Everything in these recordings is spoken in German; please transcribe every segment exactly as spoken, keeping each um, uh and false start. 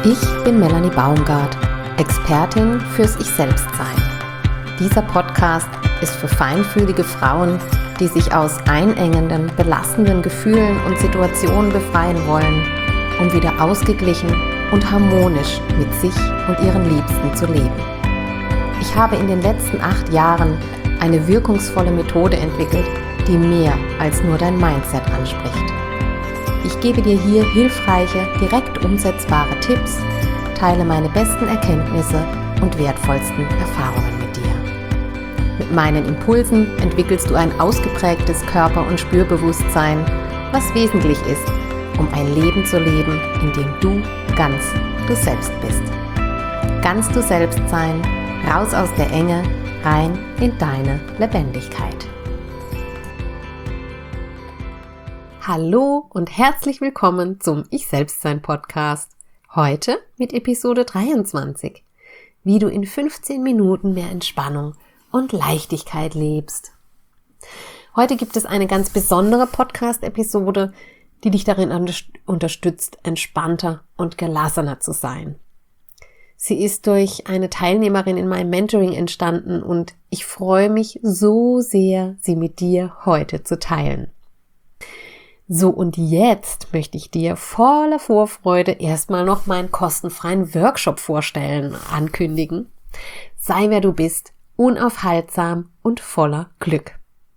Ich bin Melanie Baumgart, Expertin fürs Ich-Selbst-Sein. Dieser Podcast ist für feinfühlige Frauen, die sich aus einengenden, belastenden Gefühlen und Situationen befreien wollen, um wieder ausgeglichen und harmonisch mit sich und ihren Liebsten zu leben. Ich habe in den letzten acht Jahren eine wirkungsvolle Methode entwickelt, die mehr als nur dein Mindset anspricht. Ich gebe dir hier hilfreiche, direkt umsetzbare Tipps, teile meine besten Erkenntnisse und wertvollsten Erfahrungen mit dir. Mit meinen Impulsen entwickelst du ein ausgeprägtes Körper- und Spürbewusstsein, was wesentlich ist, um ein Leben zu leben, in dem du ganz du selbst bist. Ganz du selbst sein, raus aus der Enge, rein in deine Lebendigkeit. Hallo und herzlich willkommen zum Ich-Selbst-Sein-Podcast. Heute mit Episode dreiundzwanzig. Wie du in fünfzehn Minuten mehr Entspannung und Leichtigkeit lebst. Heute gibt es eine ganz besondere Podcast-Episode, die dich darin unterstützt, entspannter und gelassener zu sein. Sie ist durch eine Teilnehmerin in meinem Mentoring entstanden und ich freue mich so sehr, sie mit dir heute zu teilen. So, und jetzt möchte ich dir voller Vorfreude erstmal noch meinen kostenfreien Workshop vorstellen, ankündigen. Sei wer du bist, unaufhaltsam und voller Glück.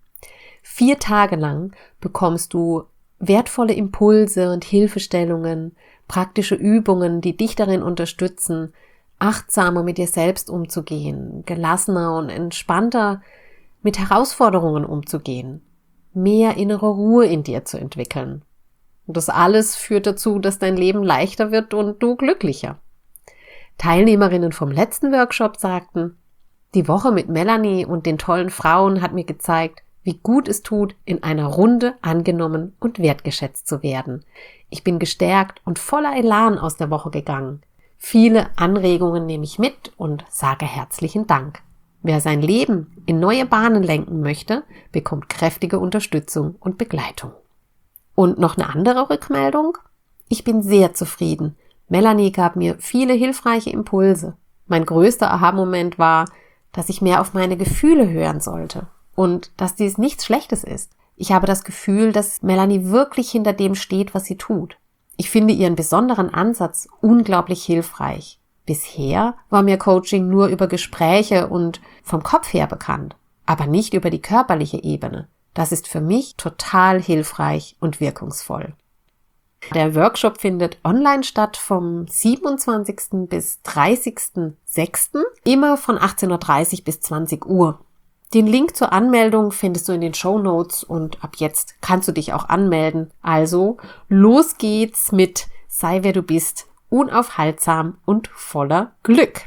Vier Tage lang bekommst du wertvolle Impulse und Hilfestellungen, praktische Übungen, die dich darin unterstützen, achtsamer mit dir selbst umzugehen, gelassener und entspannter mit Herausforderungen umzugehen, mehr innere Ruhe in dir zu entwickeln. Und das alles führt dazu, dass dein Leben leichter wird und du glücklicher. Teilnehmerinnen vom letzten Workshop sagten, die Woche mit Melanie und den tollen Frauen hat mir gezeigt, wie gut es tut, in einer Runde angenommen und wertgeschätzt zu werden. Ich bin gestärkt und voller Elan aus der Woche gegangen. Viele Anregungen nehme ich mit und sage herzlichen Dank. Wer sein Leben in neue Bahnen lenken möchte, bekommt kräftige Unterstützung und Begleitung. Und noch eine andere Rückmeldung? Ich bin sehr zufrieden. Melanie gab mir viele hilfreiche Impulse. Mein größter Aha-Moment war, dass ich mehr auf meine Gefühle hören sollte und dass dies nichts Schlechtes ist. Ich habe das Gefühl, dass Melanie wirklich hinter dem steht, was sie tut. Ich finde ihren besonderen Ansatz unglaublich hilfreich. Bisher war mir Coaching nur über Gespräche und vom Kopf her bekannt, aber nicht über die körperliche Ebene. Das ist für mich total hilfreich und wirkungsvoll. Der Workshop findet online statt vom siebenundzwanzigsten bis dreißigsten sechsten immer von achtzehn Uhr dreißig bis zwanzig Uhr. Den Link zur Anmeldung findest du in den Shownotes und ab jetzt kannst du dich auch anmelden. Also, los geht's mit Sei wer du bist, unaufhaltsam und voller Glück.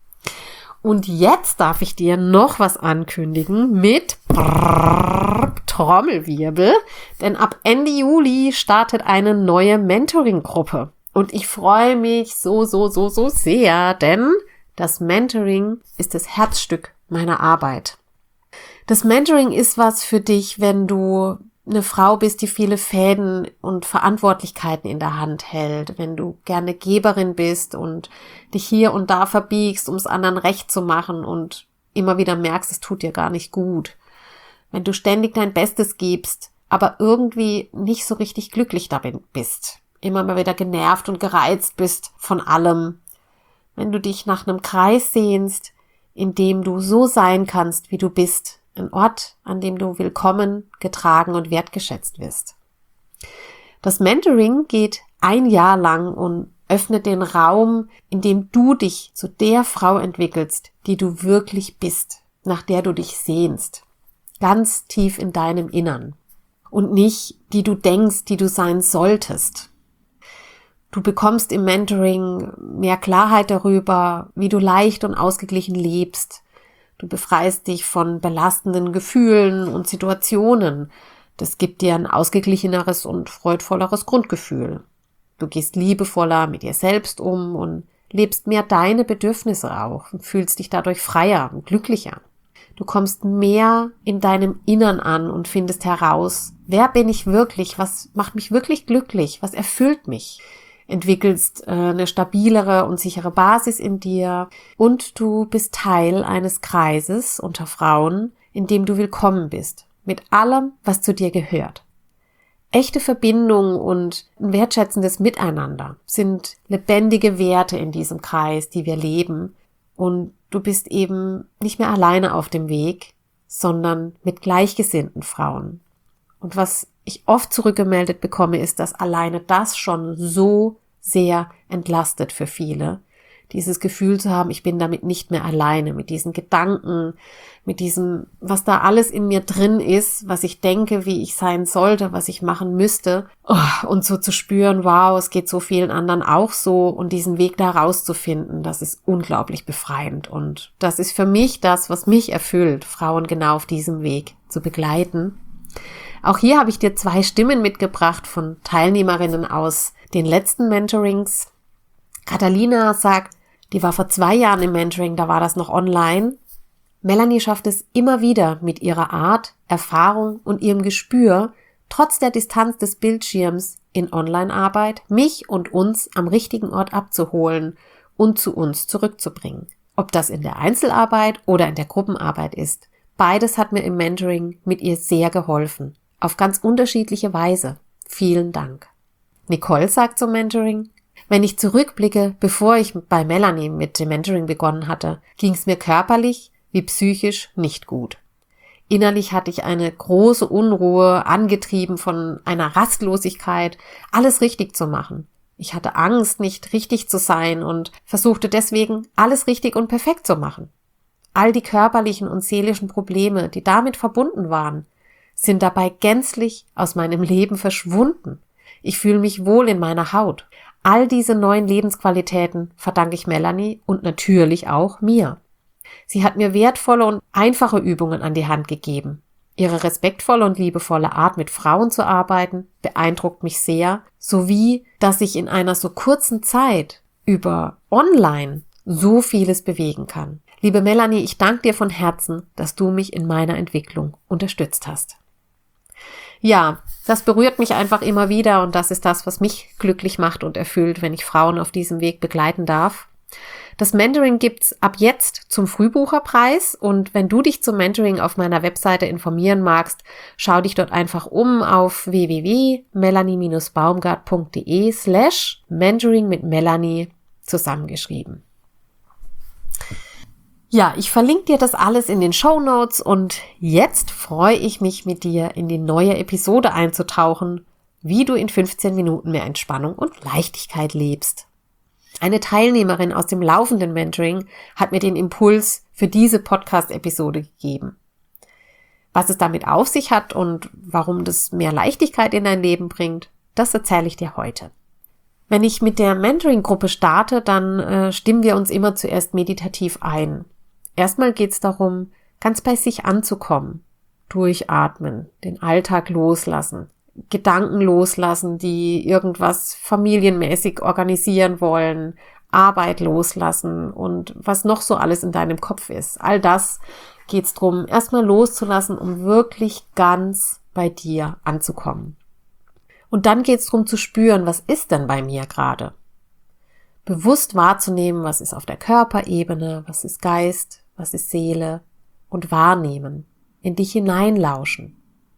Und jetzt darf ich dir noch was ankündigen mit Brrr, Trommelwirbel, denn ab Ende Juli startet eine neue Mentoring-Gruppe. Und ich freue mich so, so, so, so sehr, denn das Mentoring ist das Herzstück meiner Arbeit. Das Mentoring ist was für dich, wenn du eine Frau bist, die viele Fäden und Verantwortlichkeiten in der Hand hält, wenn du gerne Geberin bist und dich hier und da verbiegst, um es anderen recht zu machen und immer wieder merkst, es tut dir gar nicht gut. Wenn du ständig dein Bestes gibst, aber irgendwie nicht so richtig glücklich damit bist, immer mal wieder genervt und gereizt bist von allem. Wenn du dich nach einem Kreis sehnst, in dem du so sein kannst, wie du bist, ein Ort, an dem du willkommen, getragen und wertgeschätzt wirst. Das Mentoring geht ein Jahr lang und öffnet den Raum, in dem du dich zu der Frau entwickelst, die du wirklich bist, nach der du dich sehnst, ganz tief in deinem Innern und nicht, die du denkst, die du sein solltest. Du bekommst im Mentoring mehr Klarheit darüber, wie du leicht und ausgeglichen lebst. Du befreist dich von belastenden Gefühlen und Situationen. Das gibt dir ein ausgeglicheneres und freudvolleres Grundgefühl. Du gehst liebevoller mit dir selbst um und lebst mehr deine Bedürfnisse auch und fühlst dich dadurch freier und glücklicher. Du kommst mehr in deinem Innern an und findest heraus, wer bin ich wirklich, was macht mich wirklich glücklich, was erfüllt mich. entwickelst äh, eine stabilere und sichere Basis in dir und du bist Teil eines Kreises unter Frauen, in dem du willkommen bist, mit allem, was zu dir gehört. Echte Verbindung und ein wertschätzendes Miteinander sind lebendige Werte in diesem Kreis, die wir leben, und du bist eben nicht mehr alleine auf dem Weg, sondern mit gleichgesinnten Frauen. Und was ich oft zurückgemeldet bekomme, ist, dass alleine das schon so sehr entlastet für viele. Dieses Gefühl zu haben, ich bin damit nicht mehr alleine, mit diesen Gedanken, mit diesem, was da alles in mir drin ist, was ich denke, wie ich sein sollte, was ich machen müsste. Oh, und so zu spüren, wow, es geht so vielen anderen auch so, und diesen Weg da rauszufinden, das ist unglaublich befreiend. Und das ist für mich das, was mich erfüllt, Frauen genau auf diesem Weg zu begleiten. Auch hier habe ich dir zwei Stimmen mitgebracht von Teilnehmerinnen aus den letzten Mentorings. Catalina sagt, die war vor zwei Jahren im Mentoring, da war das noch online. Melanie schafft es immer wieder mit ihrer Art, Erfahrung und ihrem Gespür, trotz der Distanz des Bildschirms in Online-Arbeit, mich und uns am richtigen Ort abzuholen und zu uns zurückzubringen. Ob das in der Einzelarbeit oder in der Gruppenarbeit ist, beides hat mir im Mentoring mit ihr sehr geholfen. Auf ganz unterschiedliche Weise. Vielen Dank. Nicole sagt zum Mentoring: Wenn ich zurückblicke, bevor ich bei Melanie mit dem Mentoring begonnen hatte, ging es mir körperlich wie psychisch nicht gut. Innerlich hatte ich eine große Unruhe, angetrieben von einer Rastlosigkeit, alles richtig zu machen. Ich hatte Angst, nicht richtig zu sein, und versuchte deswegen, alles richtig und perfekt zu machen. All die körperlichen und seelischen Probleme, die damit verbunden waren, sind dabei gänzlich aus meinem Leben verschwunden. Ich fühle mich wohl in meiner Haut. All diese neuen Lebensqualitäten verdanke ich Melanie und natürlich auch mir. Sie hat mir wertvolle und einfache Übungen an die Hand gegeben. Ihre respektvolle und liebevolle Art, mit Frauen zu arbeiten, beeindruckt mich sehr, sowie, dass ich in einer so kurzen Zeit über online so vieles bewegen kann. Liebe Melanie, ich danke dir von Herzen, dass du mich in meiner Entwicklung unterstützt hast. Ja, das berührt mich einfach immer wieder, und das ist das, was mich glücklich macht und erfüllt, wenn ich Frauen auf diesem Weg begleiten darf. Das Mentoring gibt's ab jetzt zum Frühbucherpreis, und wenn du dich zum Mentoring auf meiner Webseite informieren magst, schau dich dort einfach um auf w w w punkt melanie baumgart punkt d e slash mentoring mit Melanie zusammengeschrieben. Ja, ich verlinke dir das alles in den Shownotes, und jetzt freue ich mich, mit dir in die neue Episode einzutauchen, wie du in fünfzehn Minuten mehr Entspannung und Leichtigkeit lebst. Eine Teilnehmerin aus dem laufenden Mentoring hat mir den Impuls für diese Podcast-Episode gegeben. Was es damit auf sich hat und warum das mehr Leichtigkeit in dein Leben bringt, das erzähle ich dir heute. Wenn ich mit der Mentoring-Gruppe starte, dann äh, stimmen wir uns immer zuerst meditativ ein. Erstmal geht es darum, ganz bei sich anzukommen, durchatmen, den Alltag loslassen, Gedanken loslassen, die irgendwas familienmäßig organisieren wollen, Arbeit loslassen und was noch so alles in deinem Kopf ist. All das geht es darum, erstmal loszulassen, um wirklich ganz bei dir anzukommen. Und dann geht es darum zu spüren, was ist denn bei mir gerade? Bewusst wahrzunehmen, was ist auf der Körperebene, was ist Geist, was ist Seele, und wahrnehmen, in dich hineinlauschen.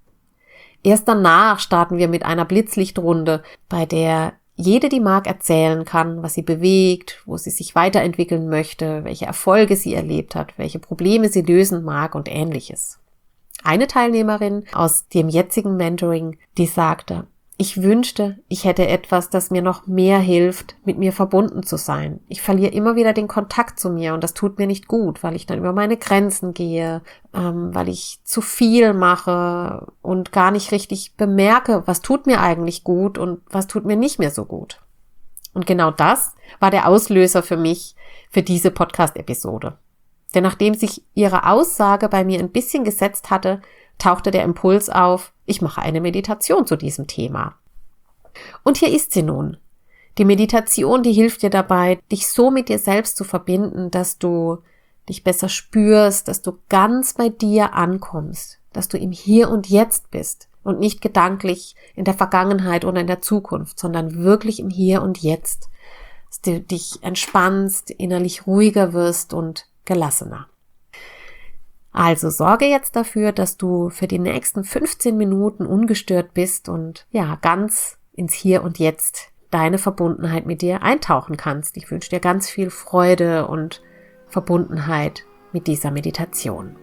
Erst danach starten wir mit einer Blitzlichtrunde, bei der jede, die mag, erzählen kann, was sie bewegt, wo sie sich weiterentwickeln möchte, welche Erfolge sie erlebt hat, welche Probleme sie lösen mag und Ähnliches. Eine Teilnehmerin aus dem jetzigen Mentoring, die sagte: Ich wünschte, ich hätte etwas, das mir noch mehr hilft, mit mir verbunden zu sein. Ich verliere immer wieder den Kontakt zu mir, und das tut mir nicht gut, weil ich dann über meine Grenzen gehe, ähm, weil ich zu viel mache und gar nicht richtig bemerke, was tut mir eigentlich gut und was tut mir nicht mehr so gut. Und genau das war der Auslöser für mich für diese Podcast-Episode. Denn nachdem sich ihre Aussage bei mir ein bisschen gesetzt hatte, tauchte der Impuls auf: Ich mache eine Meditation zu diesem Thema. Und hier ist sie nun. Die Meditation, die hilft dir dabei, dich so mit dir selbst zu verbinden, dass du dich besser spürst, dass du ganz bei dir ankommst, dass du im Hier und Jetzt bist, und nicht gedanklich in der Vergangenheit oder in der Zukunft, sondern wirklich im Hier und Jetzt, dass du dich entspannst, innerlich ruhiger wirst und gelassener. Also sorge jetzt dafür, dass du für die nächsten fünfzehn Minuten ungestört bist und ja, ganz ins Hier und Jetzt deine Verbundenheit mit dir eintauchen kannst. Ich wünsche dir ganz viel Freude und Verbundenheit mit dieser Meditation.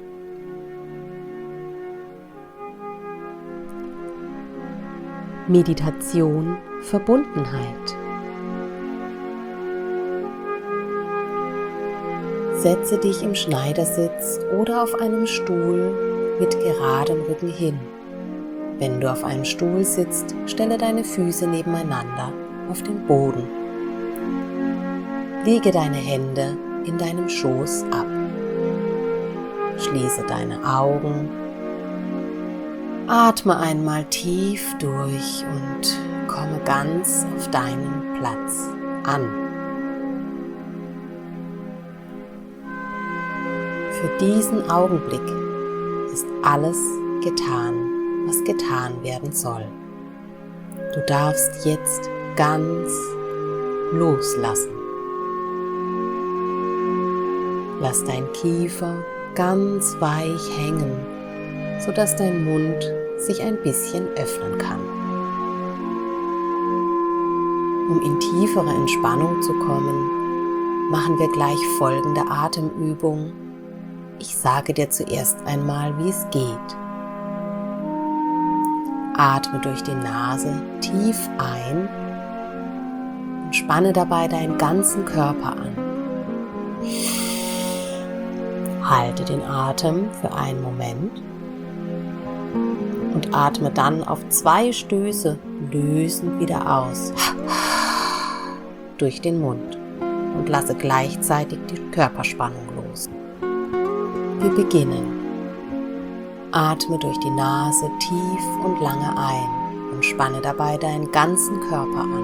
Meditation Verbundenheit. Setze dich im Schneidersitz oder auf einem Stuhl mit geradem Rücken hin. Wenn du auf einem Stuhl sitzt, stelle deine Füße nebeneinander auf den Boden. Lege deine Hände in deinem Schoß ab. Schließe deine Augen. Atme einmal tief durch und komme ganz auf deinen Platz an. Für diesen Augenblick ist alles getan, was getan werden soll. Du darfst jetzt ganz loslassen. Lass dein Kiefer ganz weich hängen, sodass dein Mund sich ein bisschen öffnen kann. Um in tiefere Entspannung zu kommen, machen wir gleich folgende Atemübung. Ich sage dir zuerst einmal, wie es geht. Atme durch die Nase tief ein und spanne dabei deinen ganzen Körper an. Halte den Atem für einen Moment und atme dann auf zwei Stöße lösend wieder aus durch den Mund und lasse gleichzeitig die Körperspannung los. Wir beginnen. Atme durch die Nase tief und lange ein und spanne dabei deinen ganzen Körper an.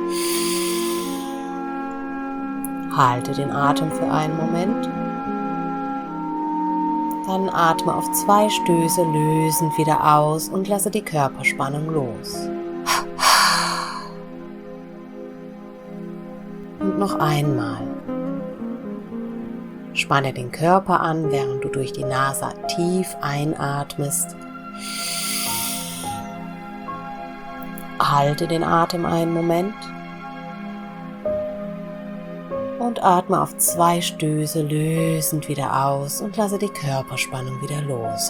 Halte den Atem für einen Moment. Dann atme auf zwei Stöße lösend wieder aus und lasse die Körperspannung los. Und noch einmal. Spanne den Körper an, während du durch die Nase tief einatmest. Halte den Atem einen Moment und atme auf zwei Stöße lösend wieder aus und lasse die Körperspannung wieder los.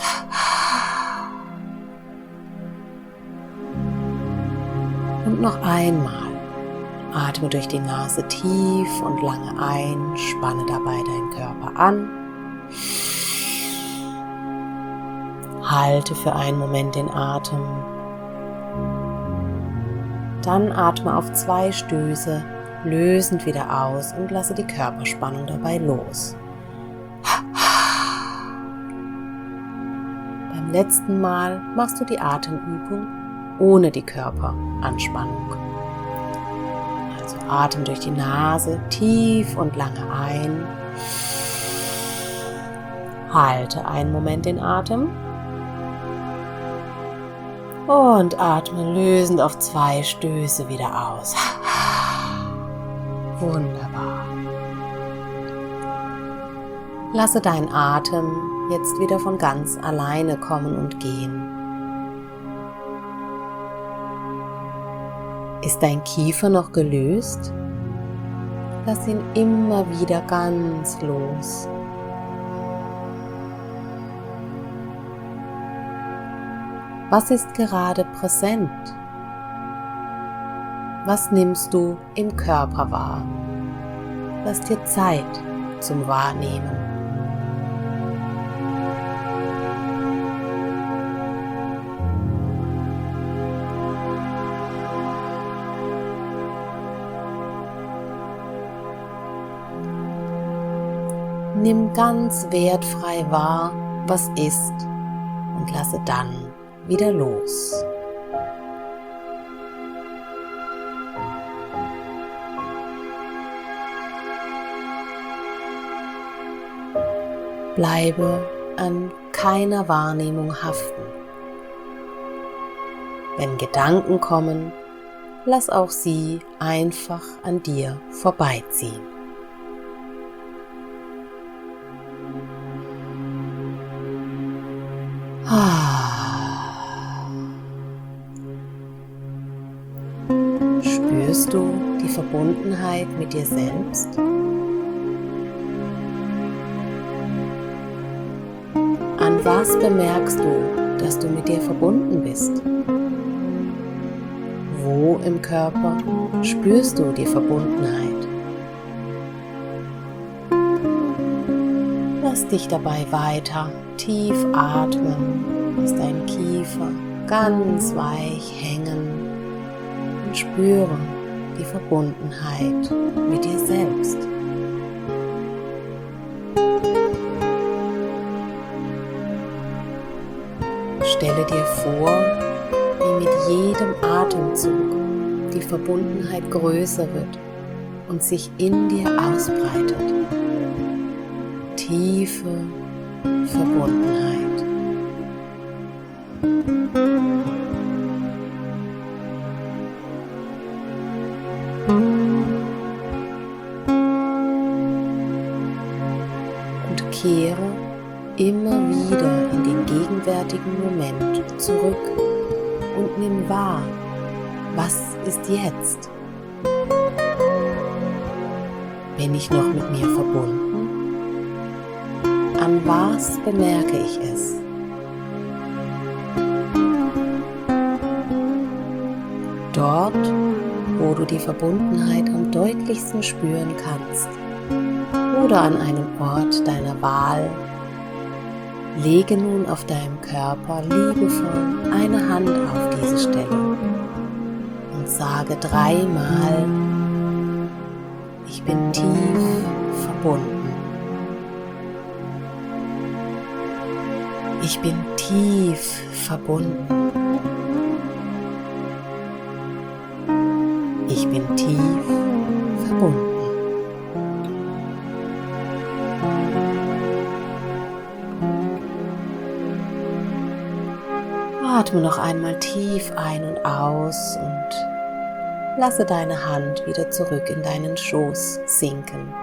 Und noch einmal. Atme durch die Nase tief und lange ein, spanne dabei deinen Körper an. Halte für einen Moment den Atem. Dann atme auf zwei Stöße lösend wieder aus und lasse die Körperspannung dabei los. Beim letzten Mal machst du die Atemübung ohne die Körperanspannung. Also atme durch die Nase tief und lange ein. Halte einen Moment den Atem. Und atme lösend auf zwei Stöße wieder aus. Wunderbar. Lasse deinen Atem jetzt wieder von ganz alleine kommen und gehen. Ist dein Kiefer noch gelöst? Lass ihn immer wieder ganz los. Was ist gerade präsent? Was nimmst du im Körper wahr? Lass dir Zeit zum Wahrnehmen. Nimm ganz wertfrei wahr, was ist, und lasse dann wieder los. Bleibe an keiner Wahrnehmung haften. Wenn Gedanken kommen, lass auch sie einfach an dir vorbeiziehen. Spürst du die Verbundenheit mit dir selbst? An was bemerkst du, dass du mit dir verbunden bist? Wo im Körper spürst du die Verbundenheit? Lass dich dabei weiter tief atmen, lass deinen Kiefer ganz weich hängen und spüre die Verbundenheit mit dir selbst. Stelle dir vor, wie mit jedem Atemzug die Verbundenheit größer wird und sich in dir ausbreitet. Tiefe Verbundenheit. Und kehre immer wieder in den gegenwärtigen Moment zurück und nimm wahr, was ist jetzt? Bin ich noch mit mir verbunden? An was bemerke ich es? Dort, wo du die Verbundenheit am deutlichsten spüren kannst, oder an einem Ort deiner Wahl, lege nun auf deinem Körper liebevoll eine Hand auf diese Stelle und sage dreimal: Ich bin tief verbunden. Ich bin tief verbunden. Ich bin tief verbunden. Atme noch einmal tief ein und aus und lasse deine Hand wieder zurück in deinen Schoß sinken.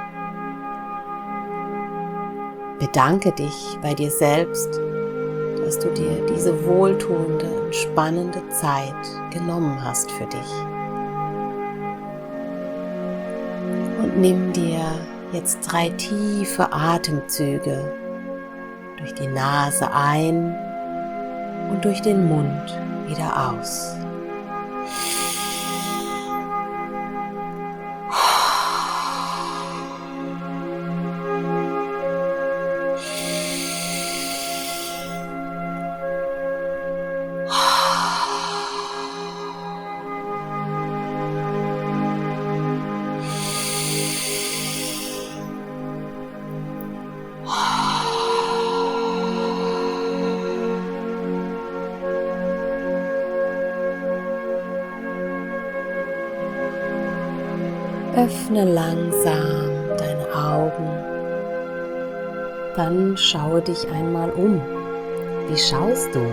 Bedanke dich bei dir selbst, dass du dir diese wohltuende, entspannende Zeit genommen hast für dich. Und nimm dir jetzt drei tiefe Atemzüge durch die Nase ein und durch den Mund wieder aus. Öffne langsam deine Augen, dann schaue dich einmal um. Wie schaust du?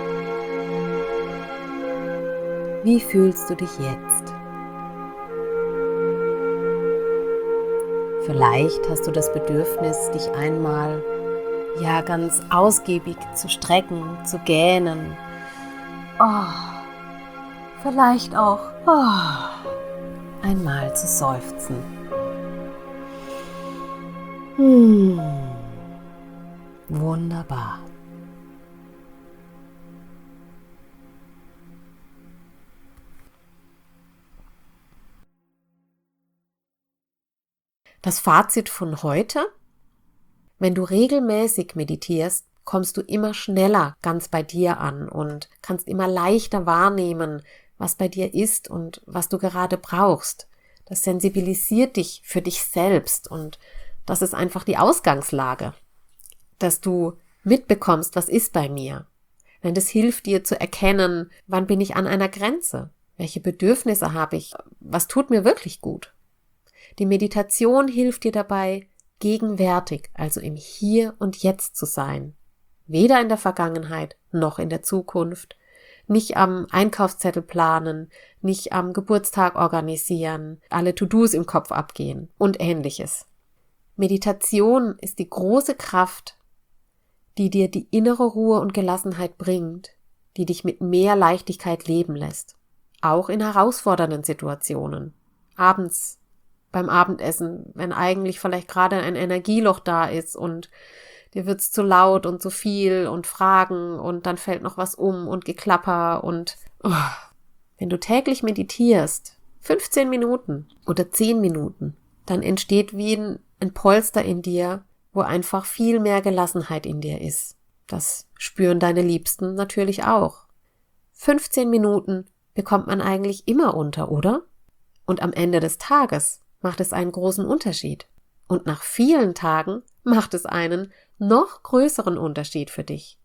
Wie fühlst du dich jetzt? Vielleicht hast du das Bedürfnis, dich einmal ja ganz ausgiebig zu strecken, zu gähnen. Oh, vielleicht auch oh, einmal zu seufzen. Hm, wunderbar. Das Fazit von heute: Wenn du regelmäßig meditierst, kommst du immer schneller ganz bei dir an und kannst immer leichter wahrnehmen, was bei dir ist und was du gerade brauchst. Das sensibilisiert dich für dich selbst und das ist einfach die Ausgangslage, dass du mitbekommst, was ist bei mir. Denn das hilft dir zu erkennen, wann bin ich an einer Grenze, welche Bedürfnisse habe ich, was tut mir wirklich gut. Die Meditation hilft dir dabei, gegenwärtig, also im Hier und Jetzt zu sein. Weder in der Vergangenheit noch in der Zukunft, Nicht am Einkaufszettel planen, nicht am Geburtstag organisieren, alle To-Dos im Kopf abgehen und Ähnliches. Meditation ist die große Kraft, die dir die innere Ruhe und Gelassenheit bringt, die dich mit mehr Leichtigkeit leben lässt. Auch in herausfordernden Situationen. Abends beim Abendessen, wenn eigentlich vielleicht gerade ein Energieloch da ist und dir wird's zu laut und zu viel und Fragen und dann fällt noch was um und Geklapper und oh. Wenn du täglich meditierst, fünfzehn Minuten oder zehn Minuten, dann entsteht wie ein, ein Polster in dir, wo einfach viel mehr Gelassenheit in dir ist. Das spüren deine Liebsten natürlich auch. fünfzehn Minuten bekommt man eigentlich immer unter, oder? Und am Ende des Tages macht es einen großen Unterschied. Und nach vielen Tagen macht es einen noch größeren Unterschied für dich.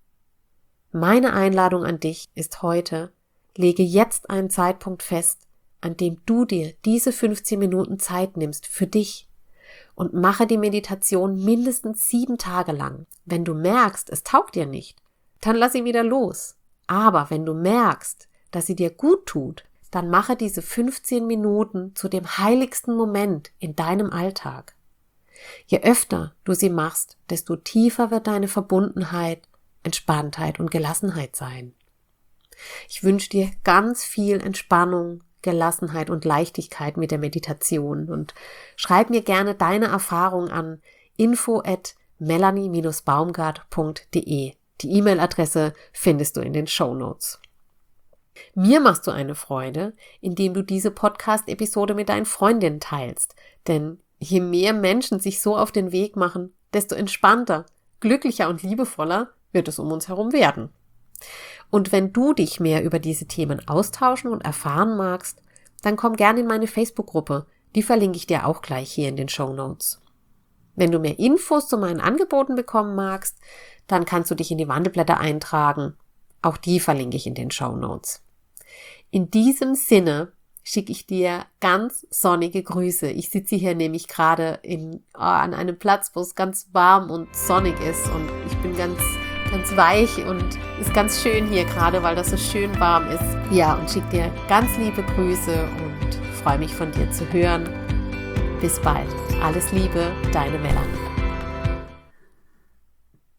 Meine Einladung an dich ist heute, lege jetzt einen Zeitpunkt fest, an dem du dir diese fünfzehn Minuten Zeit nimmst für dich und mache die Meditation mindestens sieben Tage lang. Wenn du merkst, es taugt dir nicht, dann lass sie wieder los. Aber wenn du merkst, dass sie dir gut tut, dann mache diese fünfzehn Minuten zu dem heiligsten Moment in deinem Alltag. Je öfter du sie machst, desto tiefer wird deine Verbundenheit, Entspanntheit und Gelassenheit sein. Ich wünsche dir ganz viel Entspannung, Gelassenheit und Leichtigkeit mit der Meditation und schreib mir gerne deine Erfahrung an info at melanie dash baumgart punkt de. Die E-Mail-Adresse findest du in den Shownotes. Mir machst du eine Freude, indem du diese Podcast-Episode mit deinen Freundinnen teilst, denn je mehr Menschen sich so auf den Weg machen, desto entspannter, glücklicher und liebevoller wird es um uns herum werden. Und wenn du dich mehr über diese Themen austauschen und erfahren magst, dann komm gerne in meine Facebook-Gruppe, die verlinke ich dir auch gleich hier in den Shownotes. Wenn du mehr Infos zu meinen Angeboten bekommen magst, dann kannst du dich in die Wandelblätter eintragen. Auch die verlinke ich in den Shownotes. In diesem Sinne schicke ich dir ganz sonnige Grüße. Ich sitze hier nämlich gerade in, oh, an einem Platz, wo es ganz warm und sonnig ist und ich bin ganz, ganz weich und ist ganz schön hier gerade, weil das so schön warm ist. Ja, und schicke dir ganz liebe Grüße und freue mich von dir zu hören. Bis bald. Alles Liebe, deine Melanie.